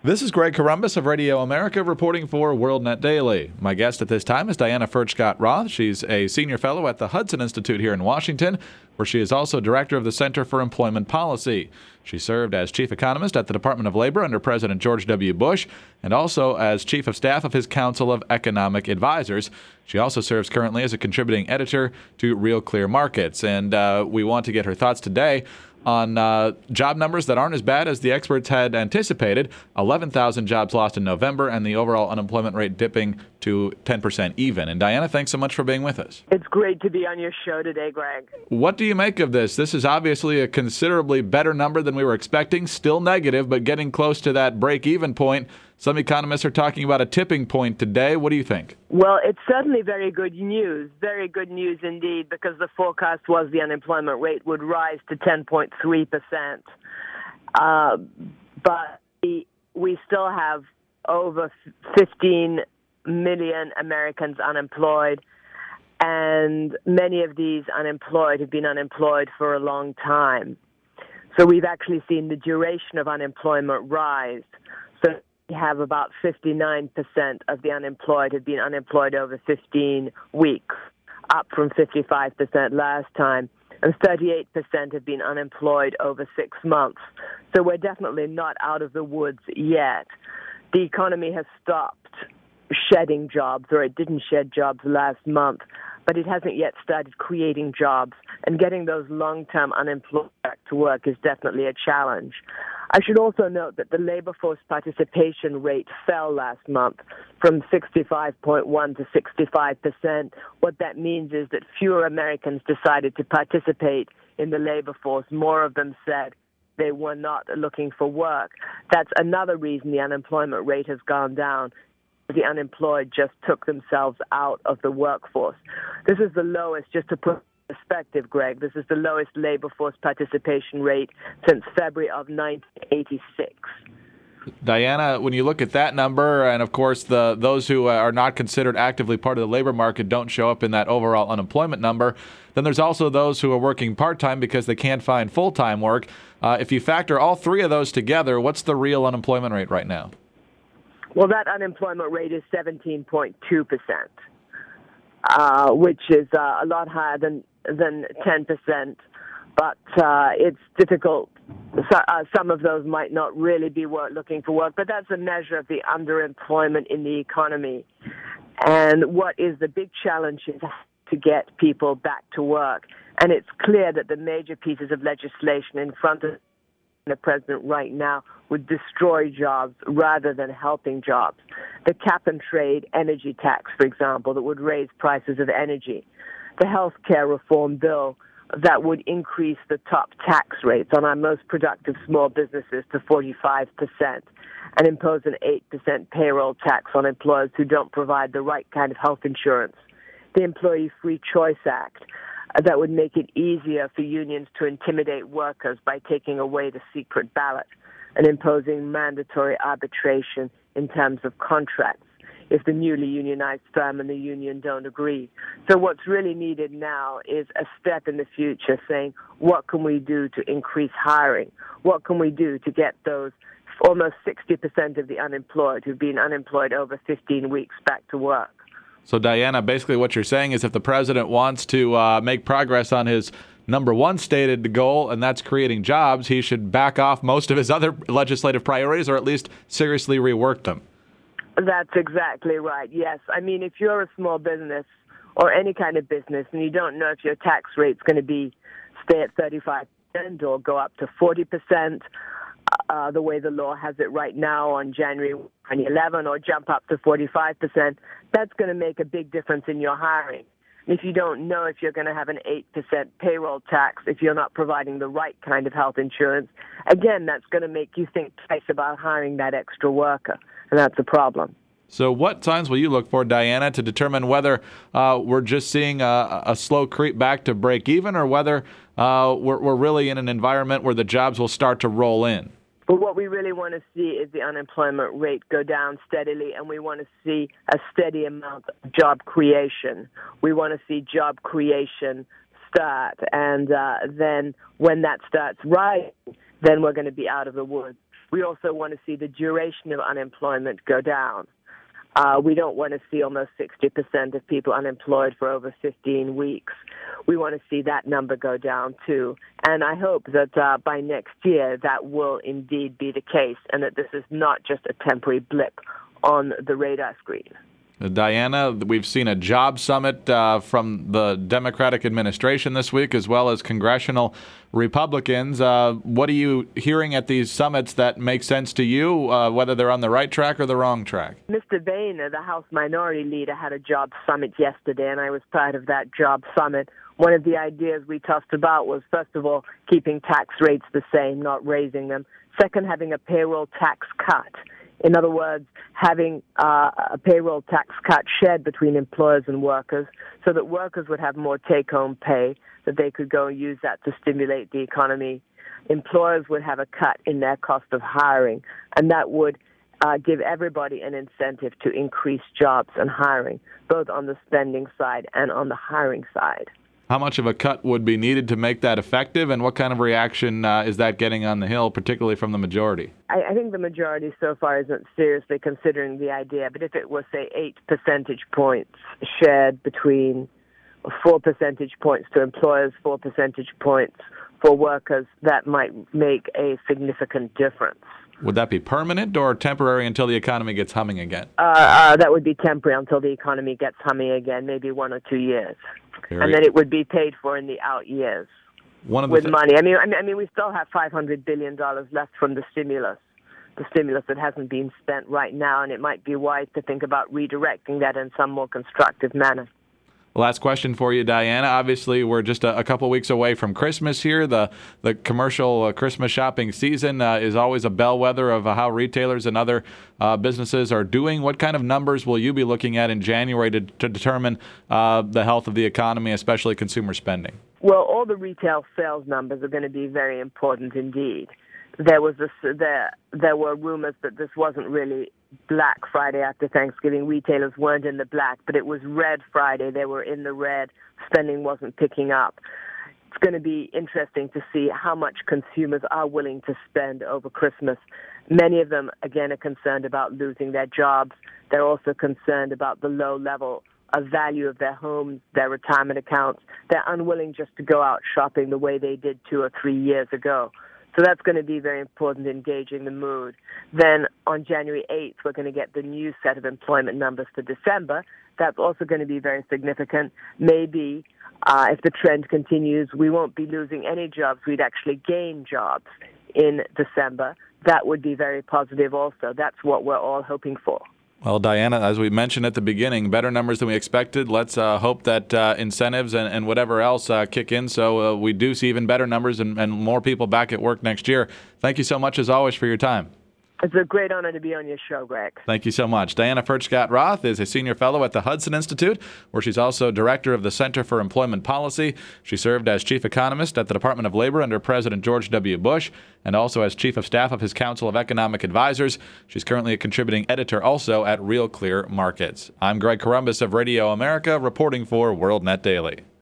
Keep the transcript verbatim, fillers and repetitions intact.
This is Greg Corombos of Radio America reporting for WorldNet Daily. My guest at this time is Diana Furchtgott-Roth. She's a senior fellow at the Hudson Institute here in Washington, where she is also director of the Center for Employment Policy. She served as chief economist at the Department of Labor under President George W. Bush and also as chief of staff of his Council of Economic Advisors. She also serves currently as a contributing editor to Real Clear Markets. And uh, we want to get her thoughts today on uh, job numbers that aren't as bad as the experts had anticipated. eleven thousand jobs lost in November and the overall unemployment rate dipping to ten percent even. And Diana, thanks so much for being with us. It's great to be on your show today, Greg. What do you make of this? This is obviously a considerably better number than we were expecting. Still negative, but getting close to that break-even point. Some economists are talking about a tipping point today. What do you think? Well, it's certainly very good news, very good news indeed, because the forecast was the unemployment rate would rise to ten point three percent. Uh, but we, we still have over fifteen million Americans unemployed, and many of these unemployed have been unemployed for a long time. So we've actually seen the duration of unemployment rise. So we have about fifty-nine percent of the unemployed have been unemployed over fifteen weeks, up from fifty-five percent last time, and thirty-eight percent have been unemployed over six months. So we're definitely not out of the woods yet. The economy has stopped shedding jobs, or it didn't shed jobs last month, but it hasn't yet started creating jobs, and getting those long-term unemployed back to work is definitely a challenge. I should also note that the labor force participation rate fell last month from sixty-five point one to sixty-five percent. What that means is that fewer Americans decided to participate in the labor force. More of them said they were not looking for work. That's another reason the unemployment rate has gone down. The unemployed just took themselves out of the workforce. This is the lowest, just to put in perspective, Greg, this is the lowest labor force participation rate since February of nineteen eighty-six. Diana, when you look at that number, and of course the those who are not considered actively part of the labor market don't show up in that overall unemployment number, then there's also those who are working part-time because they can't find full-time work. Uh, if you factor all three of those together, what's the real unemployment rate right now? Well, that unemployment rate is seventeen point two percent, uh, which is uh, a lot higher than than ten percent. But uh, it's difficult. So, uh, some of those might not really be work, looking for work, but that's a measure of the underemployment in the economy. And what is the big challenge is to get people back to work. And it's clear that the major pieces of legislation in front of the president right now would destroy jobs rather than helping jobs. The cap-and-trade energy tax, for example, that would raise prices of energy. The health care reform bill that would increase the top tax rates on our most productive small businesses to forty-five percent and impose an eight percent payroll tax on employers who don't provide the right kind of health insurance. The Employee Free Choice Act, that would make it easier for unions to intimidate workers by taking away the secret ballot and imposing mandatory arbitration in terms of contracts if the newly unionized firm and the union don't agree. So what's really needed now is a step in the future saying, what can we do to increase hiring? What can we do to get those almost sixty percent of the unemployed who've been unemployed over fifteen weeks back to work? So, Diana, basically what you're saying is if the president wants to uh, make progress on his number one stated goal, and that's creating jobs, he should back off most of his other legislative priorities or at least seriously rework them. That's exactly right, yes. I mean, if you're a small business or any kind of business and you don't know if your tax rate's going to be stay at thirty-five percent or go up to forty percent, Uh, the way the law has it right now on January twenty eleven, or jump up to forty-five percent, that's going to make a big difference in your hiring. If you don't know if you're going to have an eight percent payroll tax, if you're not providing the right kind of health insurance, again, that's going to make you think twice about hiring that extra worker, and that's a problem. So what signs will you look for, Diana, to determine whether uh, we're just seeing a, a slow creep back to break even or whether uh, we're, we're really in an environment where the jobs will start to roll in? But what we really want to see is the unemployment rate go down steadily, and we want to see a steady amount of job creation. We want to see job creation start, and uh, then when that starts rising, then we're going to be out of the woods. We also want to see the duration of unemployment go down. Uh, we don't want to see almost sixty percent of people unemployed for over fifteen weeks. We want to see that number go down, too. And I hope that uh, by next year that will indeed be the case and that this is not just a temporary blip on the radar screen. Diana, we've seen a job summit uh, from the Democratic administration this week, as well as congressional Republicans. Uh, what are you hearing at these summits that make sense to you, uh, whether they're on the right track or the wrong track? Mister Boehner, the House Minority Leader, had a job summit yesterday, and I was part of that job summit. One of the ideas we talked about was, first of all, keeping tax rates the same, not raising them. Second, having a payroll tax cut. In other words, having uh, a payroll tax cut shared between employers and workers so that workers would have more take-home pay, that they could go and use that to stimulate the economy. Employers would have a cut in their cost of hiring, and that would uh, give everybody an incentive to increase jobs and hiring, both on the spending side and on the hiring side. How much of a cut would be needed to make that effective, and what kind of reaction uh, is that getting on the Hill, particularly from the majority? I, I think the majority so far isn't seriously considering the idea, but if it was, say, eight percentage points shared between four percentage points to employers, four percentage points for workers, that might make a significant difference. Would that be permanent or temporary until the economy gets humming again? Uh, uh, that would be temporary until the economy gets humming again, maybe one or two years. Very and then it would be paid for in the out years one of the with th- money. I mean, I mean, I mean, we still have five hundred billion dollars left from the stimulus, the stimulus that hasn't been spent right now, and it might be wise to think about redirecting that in some more constructive manner. Last question for you, Diana. Obviously, we're just a, a couple weeks away from Christmas here. The the commercial uh, Christmas shopping season uh, is always a bellwether of uh, how retailers and other uh, businesses are doing. What kind of numbers will you be looking at in January to, to determine uh, the health of the economy, especially consumer spending? Well, all the retail sales numbers are going to be very important indeed. There was this, there there were rumors that this wasn't really Black Friday after Thanksgiving. Retailers weren't in the black, but it was Red Friday. They were in the red. Spending wasn't picking up. It's going to be interesting to see how much consumers are willing to spend over Christmas. Many of them, again, are concerned about losing their jobs. They're also concerned about the low level of value of their homes, their retirement accounts. They're unwilling just to go out shopping the way they did two or three years ago. So that's going to be very important in gauging the mood. Then on January eighth, we're going to get the new set of employment numbers for December. That's also going to be very significant. Maybe uh, if the trend continues, we won't be losing any jobs. We'd actually gain jobs in December. That would be very positive also. That's what we're all hoping for. Well, Diana, as we mentioned at the beginning, better numbers than we expected. Let's uh, hope that uh, incentives and, and whatever else uh, kick in so uh, we do see even better numbers and, and more people back at work next year. Thank you so much, as always, for your time. It's a great honor to be on your show, Greg. Thank you so much. Diana Furchtgott-Roth is a senior fellow at the Hudson Institute, where she's also director of the Center for Employment Policy. She served as chief economist at the Department of Labor under President George W. Bush and also as chief of staff of his Council of Economic Advisors. She's currently a contributing editor also at Real Clear Markets. I'm Greg Corombos of Radio America, reporting for WorldNet Daily.